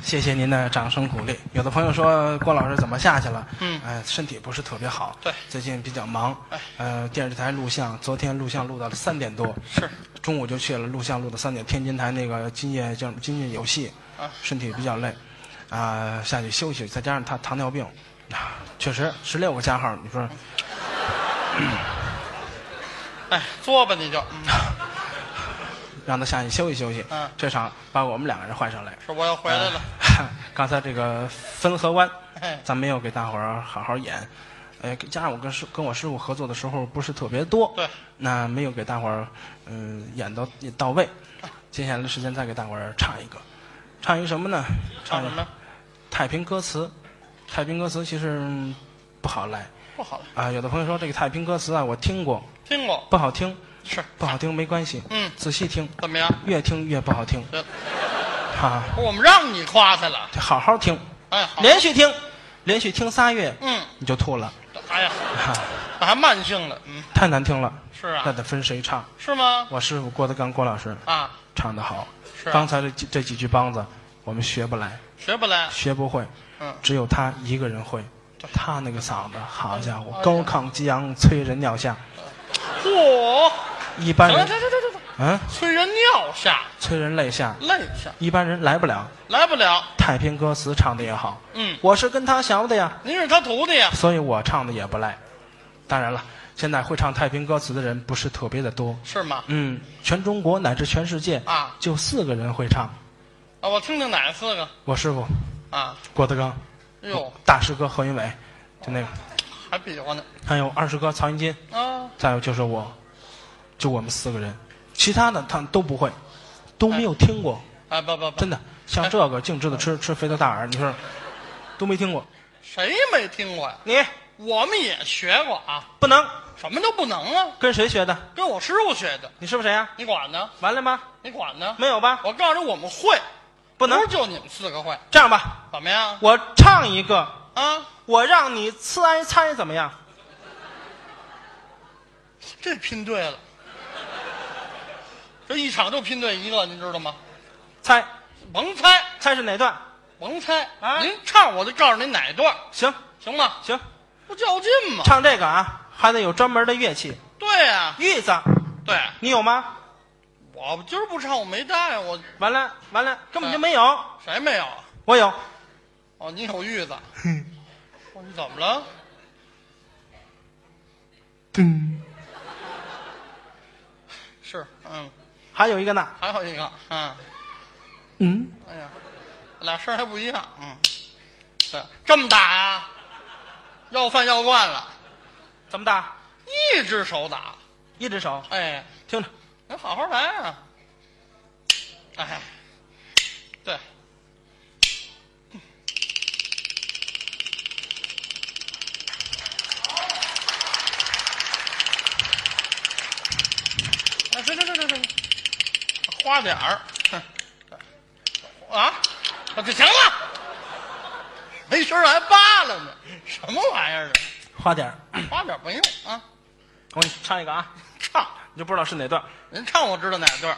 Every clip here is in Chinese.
谢谢您的掌声鼓励。有的朋友说郭老师怎么下去了？身体不是特别好。 对， 最近比较忙。电视台录像，昨天录像录到了3点多。 是。 中午就去了，录像录到3点。天津台那个今夜有戏，身体比较累，下去休息。再加上他糖尿病，确实16个加号，你说。 作吧你就。 让他下去休息休息。这场把我们2个人换上来。 是我要回来了。 刚才这个汾河湾，咱没有给大伙儿好好演。加上我跟我师傅合作的时候不是特别多， 对， 那没有给大伙儿演到位。接下来的时间再给大伙儿唱一个什么呢？ 唱什么？ 太平歌词。太平歌词其实不好来。 不好来有的朋友说这个太平歌词我听过不好听。 是不好听没关系，仔细听， 怎么样？ 越听越不好听。 我们让你夸他了， 好好听， 好连续听3月，你就吐了。 哎呀，还慢性了， 太难听了。 是啊， 那得分谁唱？ 是吗？ 我师傅郭德纲郭老师唱得好。 是刚才这几句梆子我们学不来，学不会，只有他一个人会。他那个嗓子，好家伙，高亢激昂，催人尿下。 嚯！ 一般人催人尿下， 催人泪下，一般人来不了。太平歌词唱的也好，我是跟他学的呀， 您是他徒弟呀， 所以我唱的也不赖。当然了，现在会唱太平歌词的人不是特别的多， 是吗？ 全中国乃至全世界就4个人会唱。 我听听哪4个？ 我师傅郭德纲，大师哥何云伟，就那个还比划呢。 还有二师哥曹云金再有就是我，就我们4个人，其他的他们都不会，都没有听过。 不， 真的，像这个净知道吃肥头大耳，你说都没听过。 谁没听过呀？我们也学过不能。 什么都不能啊？ 跟谁学的？ 跟我师傅学的。 你师傅谁呀？ 你管呢？ 完了吗？ 你管呢？ 没有吧？ 我告诉你，我们会， 不能就你们4个会。 这样吧， 怎么样？ 我唱一个我让你猜怎么样？ 这拼对了，这一场就拼对一个，您知道吗？ 猜， 甭猜是哪段？ 甭猜您唱我就告诉您哪段。行吗？ 行， 不较劲吗？ 唱这个还得有专门的乐器。 对呀， 玉子。 对， 你有吗？ 我今儿不唱，我没带我。 完了，根本就没有。 谁没有？ 我有。 你有玉子。你怎么了？ 噔。 是， 还有一个呢。 还有一个，哎呀，俩声还不一样，对，这么打呀？要饭要惯了。 怎么打？ 一只手打。 一只手。听着， 你好好来啊。对。这，花点儿，这行了，没声还扒拉呢，什么玩意儿啊？ 花点不用我给你唱一个唱， 你就不知道是哪段。 您唱我知道哪段。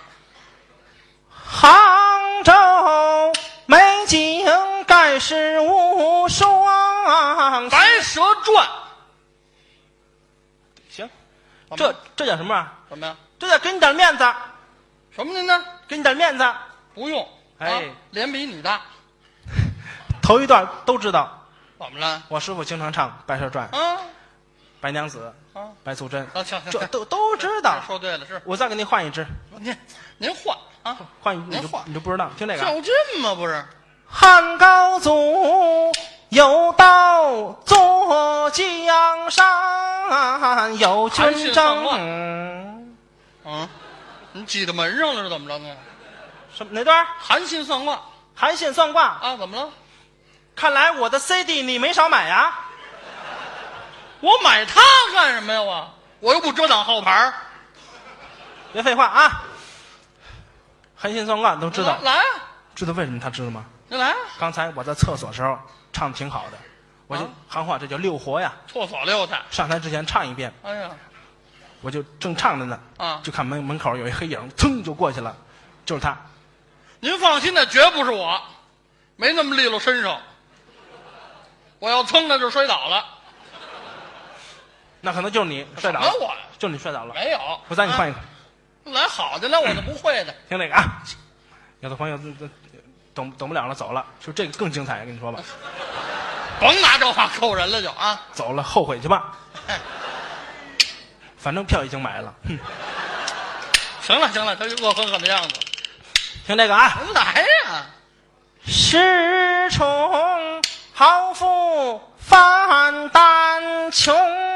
杭州美景盖世无双， 白蛇传。 行，这叫什么？ 什么呀？ 这叫给你点面子。 什么您呢？ 给你点面子。 不用，脸比你大。 头一段都知道。 怎么了？ 我师傅经常唱《白蛇传》白娘子白素贞这都知道。 说对了，是我再给您换一支。 您换换你就不知道，听这个。 较劲吗？不是。 汉高祖有道坐江山，有军政。 你挤到门上了是怎么着呢？ 哪段？ 韩信算卦。 韩信算卦怎么了？ 看来我的 CD 你没少买呀。 我买它干什么呀？我又不遮挡号牌。 别废话韩信算卦都知道。 来知道为什么他知道吗？ 你来刚才我在厕所时候唱的挺好的，我就行话这叫溜活呀。 厕所溜达。 上台之前唱一遍。我就正唱着呢就看门口有一黑影噌就过去了，就是他。 您放心，那绝不是我。 没那么利落身手。我要蹭的就摔倒了。 那可能就是你摔倒了。 我就你摔倒了。 没有。 我再给你换一个。 来好的，来我就不会的。 听这个啊，有的朋友等不了了，走了。就这个更精彩，跟你说吧。 甭拿这话扣人了就啊！ 走了，后悔去吧。反正票已经买了。 行了，他就恶狠狠的样子。 听这个啊， 您来呀！ 时从好富范丹穷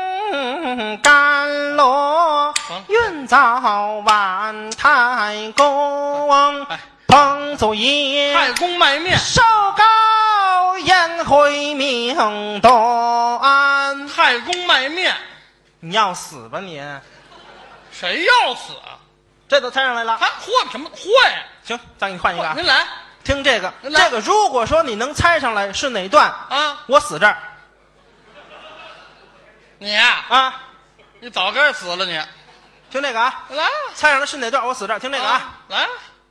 甘落，运早晚太公彭祖爷， 太公卖面， 寿高宴会命端。 太公卖面， 你要死吧你？ 谁要死啊？ 这都猜上来了。 还会什么会？ 行，再给你换一个啊。 您来， 听这个，这个如果说你能猜上来是哪段啊？ 我死这儿。 你呀啊， 你早该死了你。 听这个啊， 来， 猜上来是哪段我死这儿。听这个啊， 来，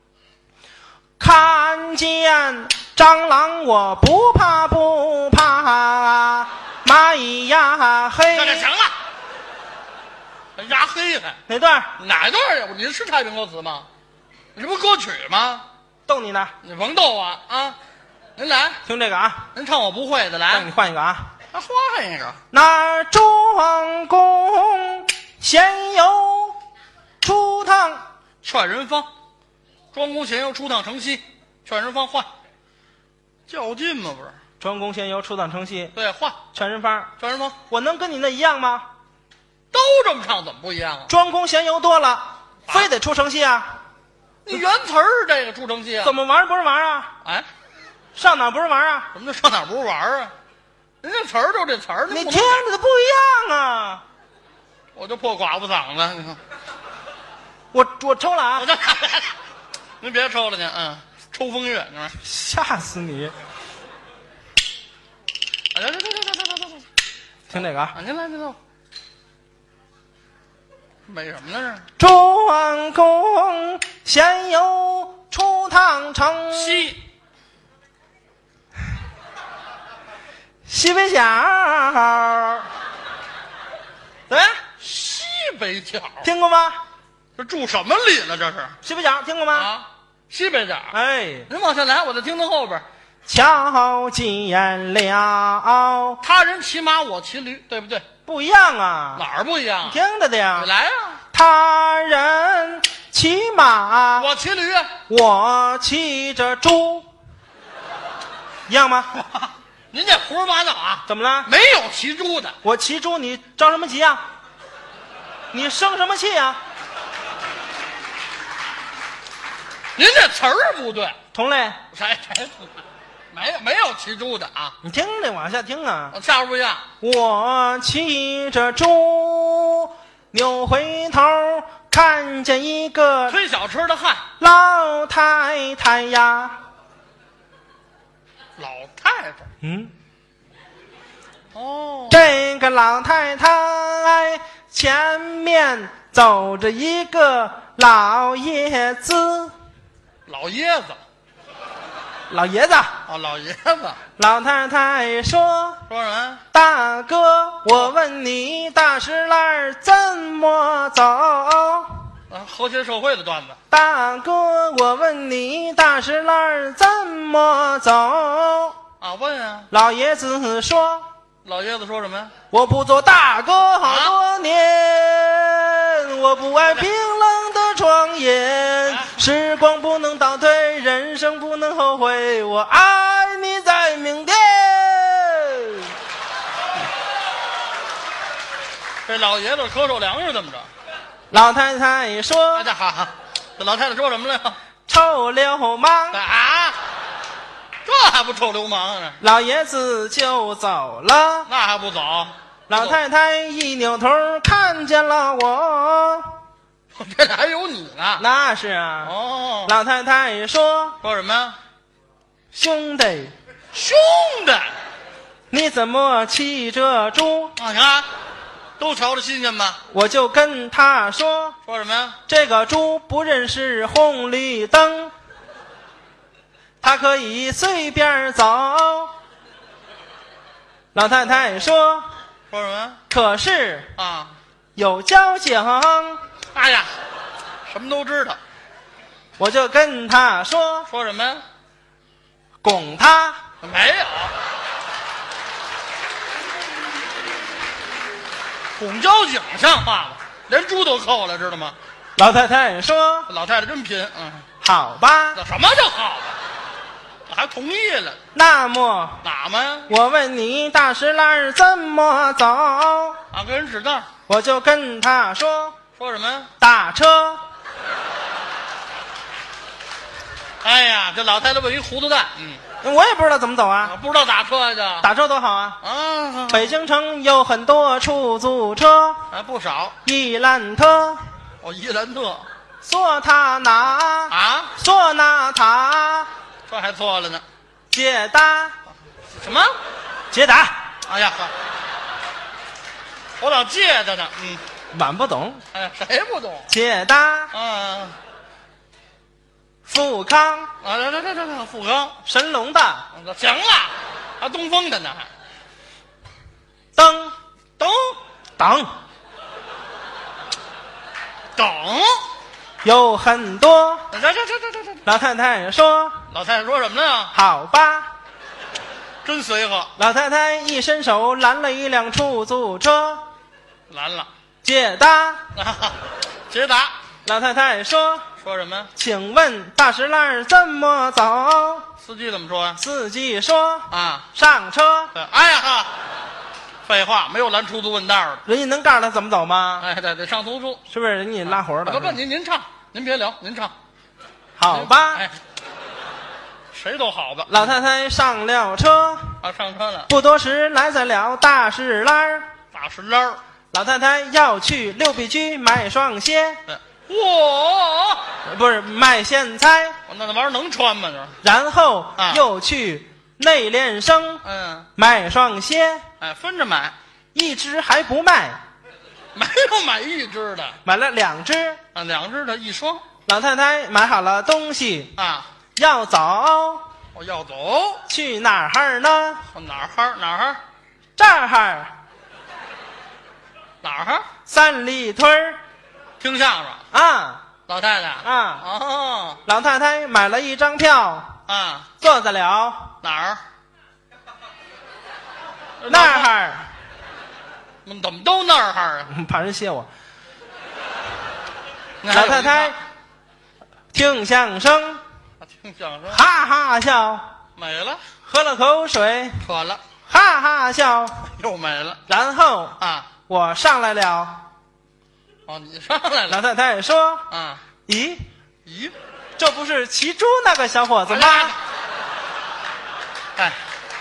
看见蟑螂我不怕，蚂蚁呀嘿。 这行了。压黑还哪段？ 哪段呀？你是太平歌词吗？你这不歌曲吗？ 逗你呢。 你甭逗我啊！您来， 听这个啊， 您唱我不会的，来， 让你换一个啊。 换一个。 那庄公闲游出趟， 劝人方。庄公闲游出趟城西，劝人方换。较劲吗？不是。 庄公闲游出趟城西， 对，换。 劝人方， 劝人方。 我能跟你那一样吗？ 都这么唱，怎么不一样啊？ 庄公闲游多了，非得出城西啊？ 你原词儿是这个出城西啊？ 怎么玩不是玩啊？ 哎， 上哪不是玩啊？ 什么叫上哪不是玩啊？人家词儿就这词儿， 你听着的不一样啊！ 我就破寡妇嗓子，你看， 我抽了啊！ 您别抽了去，抽风乐，你看， 吓死你！ 来， 听这个啊， 您来，美什么呢？ 这庄公闲游出趟城西北角。对， 西北角听过吗？ 这住什么里了？这是西北角听过吗？ 啊，西北角。 哎， 您往下来，我再听听后边。 瞧见了， 他人骑马，我骑驴，对不对？ 不一样啊！ 哪儿不一样？ 听着的呀。 你来啊！ 他人骑马， 我骑驴， 我骑着猪，一样吗？ 您这胡说八道啊！ 怎么了？ 没有骑猪的。 我骑猪，你着什么急啊？你生什么气啊？ 您这词儿不对， 同类， 谁没有骑猪的啊？ 你听着往下听啊。 下边不一样。 我骑着猪，扭回头看见一个推小车的汉老太太呀。 老太太。哦， 这个老太太前面走着一个老爷子。 老爷子。 老爷子啊，老爷子。 老太太说什么？ 大哥，我问你大石栏怎么走？ 和谐社会的段子。 大哥，我问你大石栏怎么走？ 啊，问啊。 老爷子说。 老爷子说什么呀？ 我不做大哥好多年，我不爱冰冷的庄严，时光不能倒退，人生不能后悔，我爱你在明天。 这老爷子咳嗽粮食怎么着？ 老太太说：“ 这好，这老太太说什么来着？ 臭流氓啊！这还不臭流氓呢？” 老爷子就走了， 那还不走？ 老太太一扭头看见了我， 这还有你呢？ 那是啊。 哦， 老太太说什么呀？ 兄弟， 兄弟， 你怎么骑着猪？ 啊，你看，都瞧着新鲜吧？ 我就跟他说什么呀？ 这个猪不认识红绿灯， 他可以随便走。老太太说说什么可是啊？ 有交警。 哎呀，什么都知道。 我就跟他说说什么呀？ 拱他。 没有。拱交警像话吗？连猪都扣了，知道吗？ 老太太说老太太真贫。 好吧。 那什么就好了？还同意了？ 那么哪么呀？ 我问你大石栏怎么走？ 啊，跟人指道。 我就跟他说说什么呀？ 打车。 哎呀，这老太太问一糊涂蛋。 我也不知道怎么走啊。 不知道打车呀？ 打车多好啊。 啊， 北京城有很多出租车， 还不少。 伊兰特、 哦，伊兰特索塔纳、 啊， 索纳塔、 这还错了呢。 捷达、 什么？ 捷达。 哎呀呵，我老借着呢。 满不懂。 哎呀，谁不懂？ 捷达、 啊富康、 啊，这富康。 神龙的行了，还东风的呢，还灯等等等。 有很多。 这， 老太太说老太太说什么呢？ 好吧。 真随和。 老太太一伸手拦了一辆出租车。 拦了。 捷达。 捷达。 老太太说说什么？ 请问大石栏怎么走？ 司机怎么说呀？ 司机说啊， 上车。 哎呀哈，废话，没有拦出租问道的。 人家能告诉他怎么走吗？ 哎，得上出租。 是不是人家拉活的？ 不，您唱，您别聊，您唱。 好吧。 哎，谁都好吧。 老太太上了车。 啊，上车了。 不多时来在了大石栏。 大石栏。 老太太要去六必居买双鞋。 哇， 不是买咸菜。 那玩意儿能穿吗？这然后又去内联升买双鞋。 哎，分着买， 一只还不卖。 没有买一只的， 买了2只。 啊，2只的一双。 老太太买好了东西啊， 要走。 我要走。 去哪儿呢？ 哪儿？ 这儿。 哪儿？ 三里屯。 听相声啊。 老太太啊。 哦。 老太太买了一张票啊， 坐在了哪儿？ 那儿。 怎么都那儿啊？ 怕人歇我。老太太听相声， 听相声， 哈哈笑， 没了， 喝了口水， 渴了， 哈哈笑， 又没了。 然后啊， 我上来了。 哦，你上来了。 老太太说啊， 咦， 咦， 这不是骑猪那个小伙子吗？ 哎，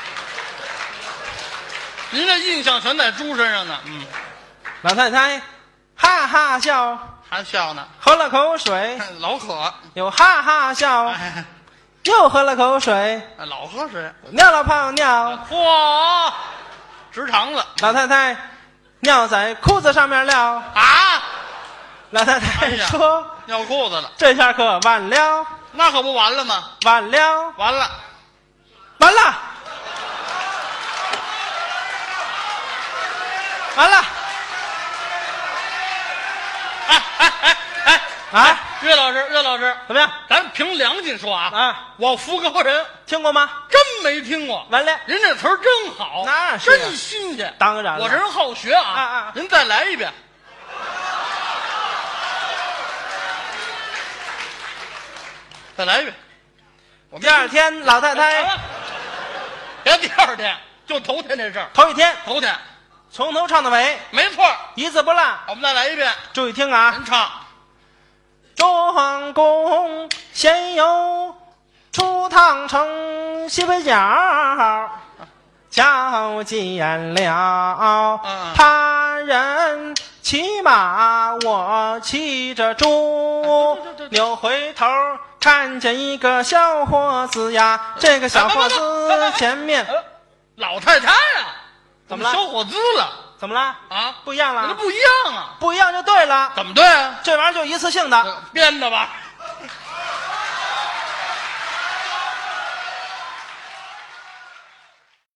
您这印象全在猪身上呢。 老太太哈哈笑， 还笑呢， 喝了口水， 老渴， 又哈哈笑，又喝了口水， 老喝水， 尿了泡尿， 嚯，直肠子。 老太太尿在裤子上面了啊！ 老太太说尿裤子了， 这下可完了。 那可不完了吗？ 完了， 完了， 完了，完了！ 哎，岳老师， 怎么样？ 咱凭良心说啊，我福高人听过吗？ 真没听过。 完了， 您这词儿真好， 那是真新鲜。 当然了， 我这人好学啊。您再来一遍。再来一遍。 第二天，老太太， 别第二天，就头天这事儿。 头一天，从头唱到尾， 没错， 一字不落。 我们再来一遍， 注意听啊！ 您唱。 庄公先有出汤城西北角，瞧见了他人骑马，我骑着猪，扭回头看见一个小伙子呀，这个小伙子前面老太太呀， 怎么了？ 小伙子了， 怎么了？ 啊， 不一样了？ 不一样啊， 不一样就对了。 怎么对啊？ 这玩意儿就一次性的， 编的吧？